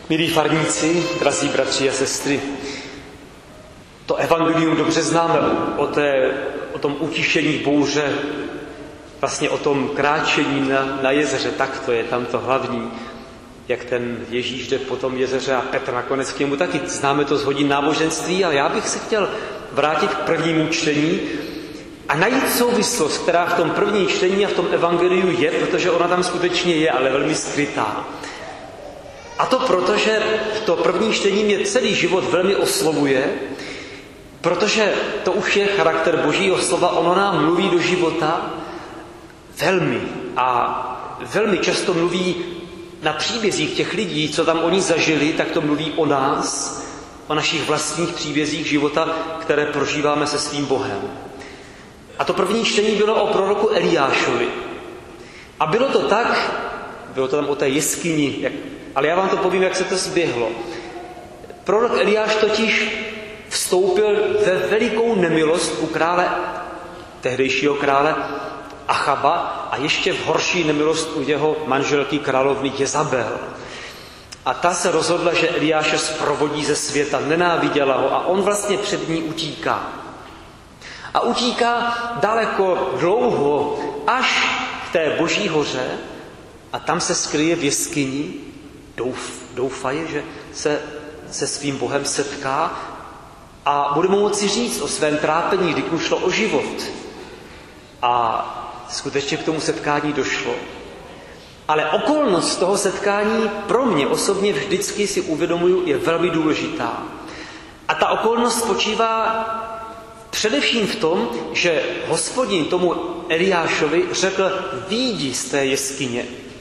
Milí farníci, drazí bratři a sestry, to evangelium dobře známe o tom utišení bouře, vlastně o tom kráčení na jezeře, tak to je tam to hlavní, jak ten Ježíš jde po tom jezeře a Petr nakonec k němu taky. Známe to z hodin náboženství, ale já bych se chtěl vrátit k prvnímu čtení a najít souvislost, která v tom prvním čtení a v tom evangeliu je, protože ona tam skutečně je, ale velmi skrytá. A to proto, že to první čtení mě celý život velmi oslovuje, protože to už je charakter Božího slova, ono nám mluví do života velmi a velmi často mluví na příbězích těch lidí, co tam oni zažili, tak to mluví o nás, o našich vlastních příbězích života, které prožíváme se svým Bohem. A to první čtení bylo o proroku Eliášovi. A bylo to tam o té jeskyni, ale já vám to povím, jak se to zběhlo. Prorok Eliáš totiž vstoupil ve velikou nemilost u tehdejšího krále Achaba a ještě v horší nemilost u jeho manželky královny Jezabel. A ta se rozhodla, že Eliáše zprovodí ze světa, nenáviděla ho a on vlastně před ní utíká. A utíká daleko dlouho až k té Boží hoře a tam se skryje v jeskyni, doufaje, že se svým Bohem setká a bude mu moci říct o svém trápení, kdy mu šlo o život. A skutečně k tomu setkání došlo. Ale okolnost toho setkání pro mě osobně vždycky si uvědomuju, je velmi důležitá. A ta okolnost spočívá především v tom, že Hospodin tomu Eliášovi řekl, vyjdi z té jeskyně.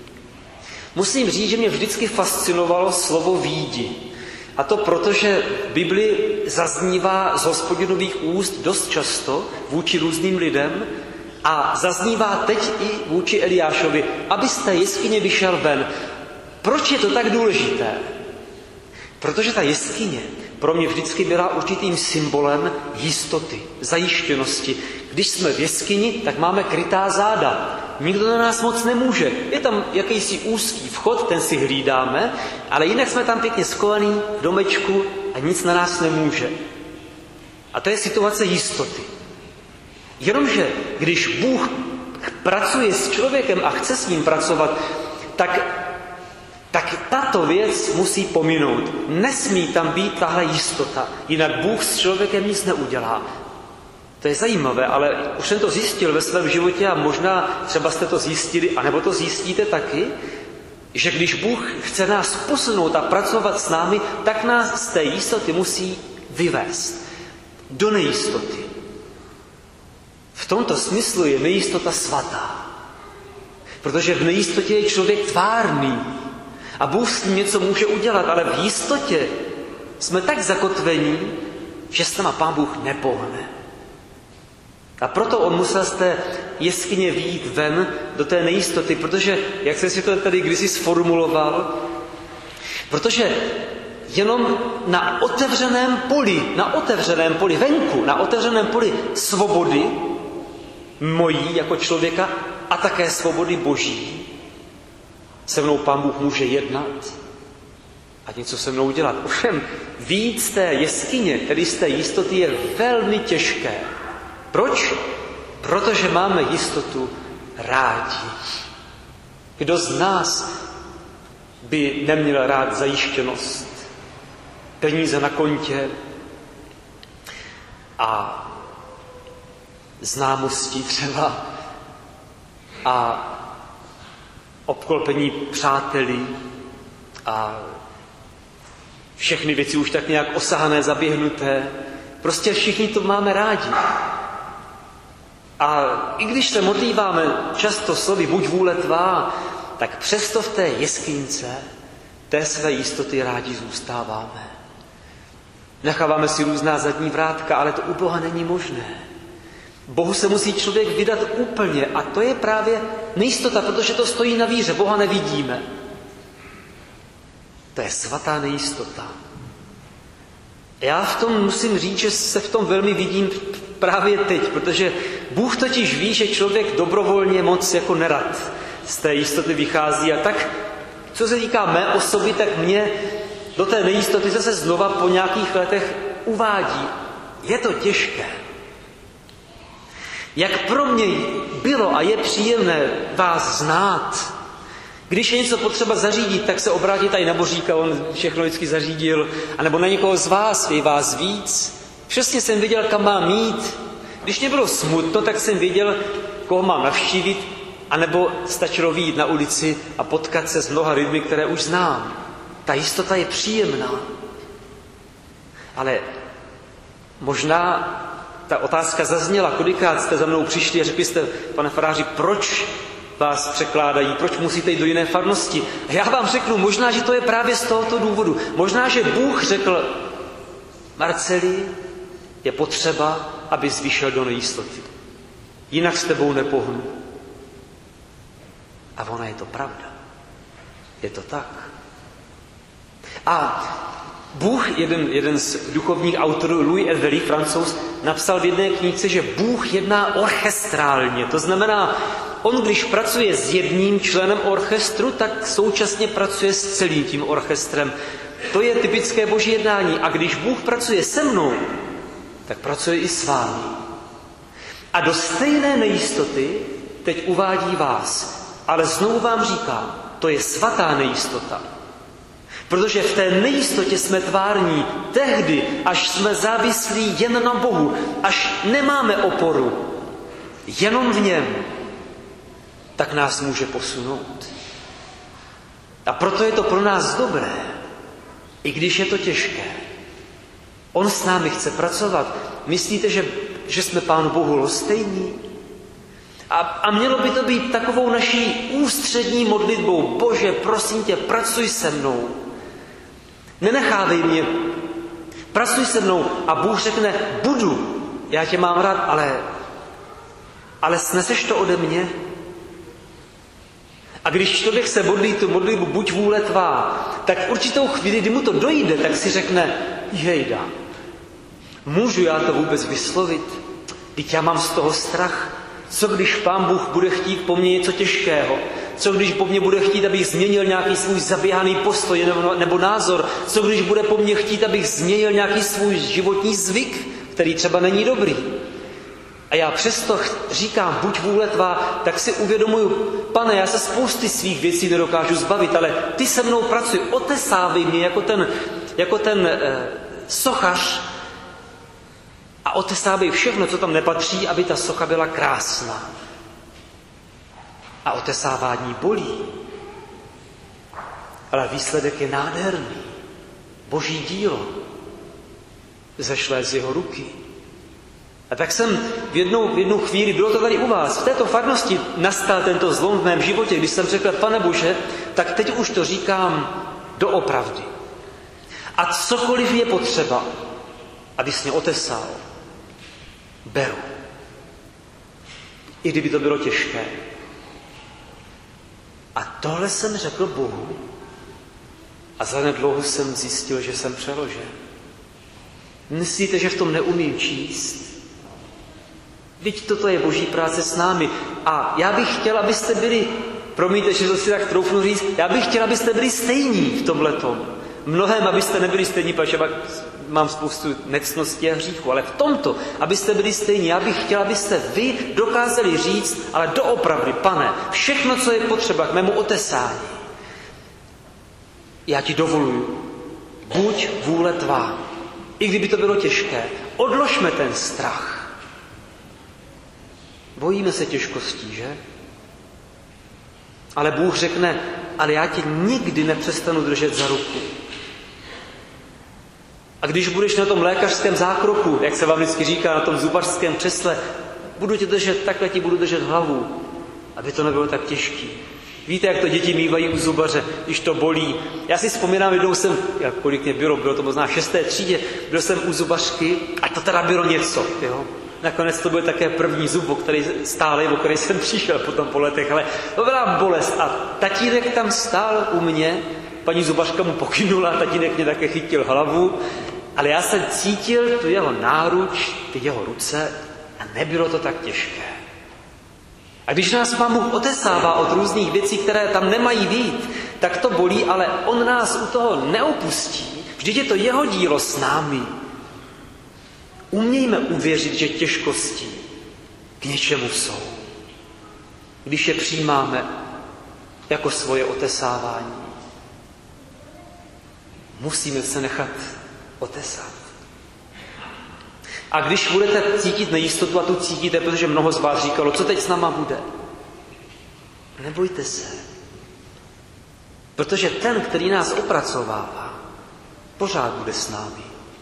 Musím říct, že mě vždycky fascinovalo slovo vyjdi. A to proto, že v Bibli zaznívá z Hospodinových úst dost často vůči různým lidem a zaznívá teď i vůči Eliášovi, aby z té jeskyně vyšel ven. Proč je to tak důležité? Protože ta jeskyně pro mě vždycky byla určitým symbolem jistoty, zajištěnosti. Když jsme v jeskyni, tak máme krytá záda. Nikdo na nás moc nemůže. Je tam jakýsi úzký vchod, ten si hlídáme, ale jinak jsme tam pěkně skovaný v domečku a nic na nás nemůže. A to je situace jistoty. Jenomže když Bůh pracuje s člověkem a chce s ním pracovat, tak tato věc musí pominout. Nesmí tam být tahle jistota, jinak Bůh s člověkem nic neudělá. To je zajímavé, ale už jsem to zjistil ve svém životě a možná třeba jste to zjistili, anebo to zjistíte taky, že když Bůh chce nás posunout a pracovat s námi, tak nás z té jistoty musí vyvést do nejistoty. V tomto smyslu je nejistota svatá, protože v nejistotě je člověk tvárný a Bůh s tím něco může udělat, ale v jistotě jsme tak zakotvení, že s náma Pán Bůh nepohne. A proto on musel z té jeskyně vyjít ven do té nejistoty, protože, jak jsem si to tady kdysi sformuloval, protože jenom na otevřeném poli venku, na otevřeném poli svobody mojí jako člověka a také svobody Boží se mnou Pán Bůh může jednat a něco se mnou dělat. Ovšem vyjít z té jeskyně, tedy z té jistoty, je velmi těžké. Proč? Protože máme jistotu rádi. Kdo z nás by neměl rád zajištěnost, peníze na kontě a známosti třeba a obklopení přáteli a všechny věci už tak nějak osahané, zaběhnuté. Prostě všichni to máme rádi. A i když se modlíváme často slovy buď vůle tvá, tak přesto v té jeskynce té své jistoty rádi zůstáváme. Necháváme si různá zadní vrátka, ale to u Boha není možné. Bohu se musí člověk vydat úplně a to je právě nejistota, protože to stojí na víře. Boha nevidíme. To je svatá nejistota. Já v tom musím říct, že se v tom velmi vidím právě teď, protože Bůh totiž ví, že člověk dobrovolně moc jako nerad z té jistoty vychází a tak, co se týká mé osoby, tak mě do té nejistoty se znova po nějakých letech uvádí. Je to těžké. Jak pro mě bylo a je příjemné vás znát. Když je něco potřeba zařídit, tak se obrátit tady na Boříka, on všechno vždycky zařídil, anebo na někoho z vás, je vás víc. Přesně jsem věděl, kam mám jít. Když mě bylo smutno, tak jsem věděl, koho mám navštívit, anebo stačilo vyjít na ulici a potkat se s mnoha lidmi, které už znám. Ta jistota je příjemná. Ale možná ta otázka zazněla, kolikrát jste za mnou přišli a řekli jste, pane faráři, proč vás překládají, proč musíte jít do jiné farnosti? A já vám řeknu, možná, že to je právě z tohoto důvodu. Možná, že Bůh řekl, Marceli, je potřeba, abys vyšel do nejistoty. Jinak s tebou nepohnu. A ona je to pravda. Je to tak. A Bůh, jeden z duchovních autorů, Louis Every, Francouz, napsal v jedné knížce, že Bůh jedná orchestrálně. To znamená, on, když pracuje s jedním členem orchestru, tak současně pracuje s celým tím orchestrem. To je typické Boží jednání. A když Bůh pracuje se mnou, tak pracuje i s vámi. A do stejné nejistoty teď uvádí vás. Ale znovu vám říkám, to je svatá nejistota. Protože v té nejistotě jsme tvární tehdy, až jsme závislí jen na Bohu, až nemáme oporu, jenom v něm, tak nás může posunout. A proto je to pro nás dobré, i když je to těžké. On s námi chce pracovat. Myslíte, že jsme Pánu Bohu lhostejní? A mělo by to být takovou naší ústřední modlitbou. Bože, prosím tě, pracuj se mnou. Nenechávej mě. Pracuj se mnou. A Bůh řekne, budu. Já tě mám rád, ale sneseš to ode mě? A když člověk se modlí tu modlitbu, buď vůle tvá, tak v určitou chvíli, kdy mu to dojde, tak si řekne, jejda, můžu já to vůbec vyslovit? Vždyť já mám z toho strach. Co když Pán Bůh bude chtít po mně něco těžkého? Co když po mně bude chtít, abych změnil nějaký svůj zaběhaný postoj nebo názor? Co když bude po mně chtít, abych změnil nějaký svůj životní zvyk, který třeba není dobrý? A já přesto říkám, buď vůle tvá, tak si uvědomuju, Pane, já se spousty svých věcí nedokážu zbavit, ale ty se mnou pracuj, otesávej mě jako ten sochař a otesávej všechno, co tam nepatří, aby ta socha byla krásná. A otesávání bolí. Ale výsledek je nádherný. Boží dílo. Zešlé z jeho ruky. A tak jsem v jednu chvíli, bylo to tady u vás, v této farnosti nastal tento zlom v mém životě, když jsem řekl, Pane Bože, tak teď už to říkám doopravdy. A cokoliv je potřeba, abys mě otesal, beru. I kdyby to bylo těžké. A tohle jsem řekl Bohu a zanedlouho jsem zjistil, že jsem přeložen. Myslíte, že v tom neumím číst? Vždyť toto je Boží práce s námi. A já bych chtěl, abyste byli, promiňte, že to si tak troufnu říct, já bych chtěl, abyste byli stejní v tomhletom. Mnohem, abyste nebyli stejní, protože mám spoustu nectností a hříchu, ale v tomto, abyste byli stejní, já bych chtěl, abyste vy dokázali říct, ale doopravdy, Pane, všechno, co je potřeba k mému otesání, já ti dovoluju, buď vůle tvá. I kdyby to bylo těžké, odložme ten strach. Bojíme se těžkostí, že? Ale Bůh řekne, ale já tě nikdy nepřestanu držet za ruku. A když budeš na tom lékařském zákroku, jak se vám vždycky říká, na tom zubařském křesle, budu tě držet, takhle ti budu držet hlavu, aby to nebylo tak těžký. Víte, jak to děti mívají u zubaře, když to bolí. Já si vzpomínám, jednou jsem, kolik mě bylo to možná 6. třídě, byl jsem u zubařky a to teda bylo něco, jo. Nakonec to byl také první zub, o který jsem přišel potom po letech, ale to byla bolest. A tatínek tam stál u mě, paní zubařka mu pokynula, tatínek mě také chytil hlavu, ale já jsem cítil tu jeho náruč, ty jeho ruce a nebylo to tak těžké. A když nás Pán Bůh otesává od různých věcí, které tam nemají být, tak to bolí, ale on nás u toho neopustí. Vždyť je to jeho dílo s námi. Umějme uvěřit, že těžkosti k něčemu jsou. Když je přijímáme jako svoje otesávání. Musíme se nechat otesat. A když budete cítit nejistotu, a tu cítíte, protože mnoho z vás říkalo, co teď s náma bude, nebojte se. Protože ten, který nás opracovává, pořád bude s námi.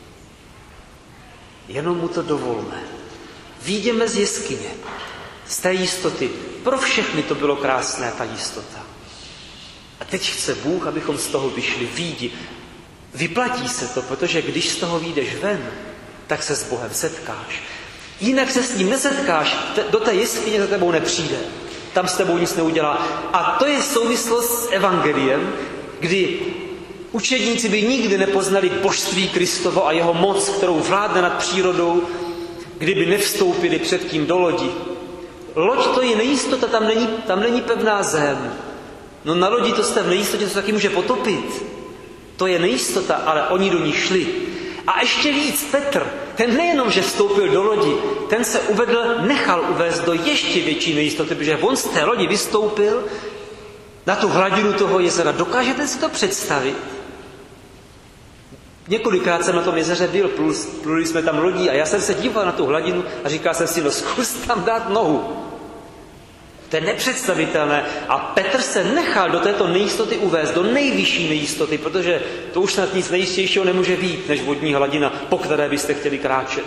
Jenom mu to dovolme. Výjdeme z jeskyně, z té jistoty. Pro všechny to bylo krásné, ta jistota. A teď chce Bůh, abychom z toho vyšli. Výjdi. Vyplatí se to, protože když z toho vyjdeš ven, tak se s Bohem setkáš. Jinak se s ním nesetkáš, do té jeskyně za tebou nepřijde. Tam s tebou nic neudělá. A to je souvislost s evangeliem, kdy učedníci by nikdy nepoznali božství Kristovo a jeho moc, kterou vládne nad přírodou, kdyby nevstoupili předtím do lodi. Loď to je nejistota, tam není pevná zem. No na lodi to jste v nejistotě, to se taky může potopit. To je nejistota, ale oni do ní šli. A ještě víc Petr, ten nejenom, že vstoupil do lodi, ten se nechal uvést do ještě větší nejistoty, protože on z té lodi vystoupil na tu hladinu toho jezera. Dokážete si to představit? Několikrát jsem na tom jezeře byl, pluli jsme tam lodí a já jsem se díval na tu hladinu a říkal jsem si, no zkus tam dát nohu. To je nepředstavitelné. A Petr se nechal do této nejistoty uvést, do nejvyšší nejistoty, protože to už snad nic nejistějšího nemůže být, než vodní hladina, po které byste chtěli kráčet.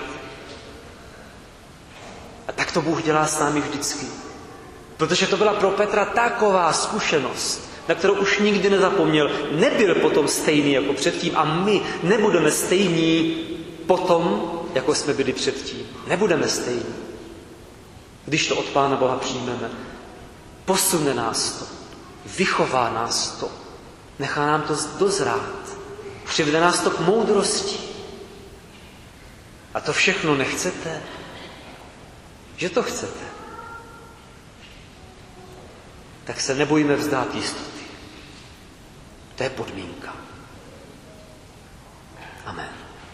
A tak to Bůh dělá s námi vždycky. Protože to byla pro Petra taková zkušenost, na kterou už nikdy nezapomněl. Nebyl potom stejný jako předtím a my nebudeme stejní potom, jako jsme byli předtím. Nebudeme stejní. Když to od Pána Boha přijmeme, posune nás to, vychová nás to, nechá nám to dozrát, přivede nás to k moudrosti. A to všechno nechcete? Že to chcete? Tak se nebojíme vzdát jistoty. To je podmínka.